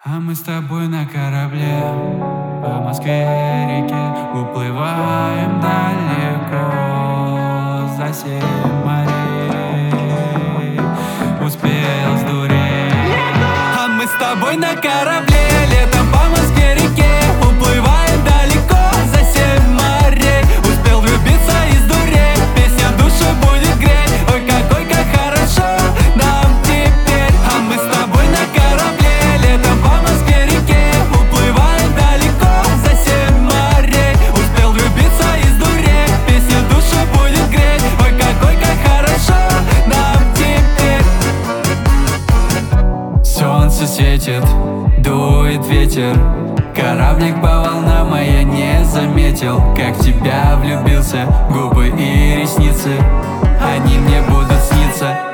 А мы с тобой на корабле по Москве-реке уплываем далеко за 7 морей. Успел сдуреть. А мы с тобой на корабле летом по Москве-реке уплываем далеко за 7 морей. Успел влюбиться и сдуреть, песня душу будет греть. Ой, как хорошо нам теперь. А мы с тобой на корабле летом по Москве-реке уплываем далеко за 7 морей. Успел влюбиться и сдуреть, песня душу будет греть. Ой, как хорошо нам теперь. Солнце светит, дует ветер, кораблик по волнам, а я не заметил, как в тебя влюбился. Губы и ресницы, они мне будут сниться.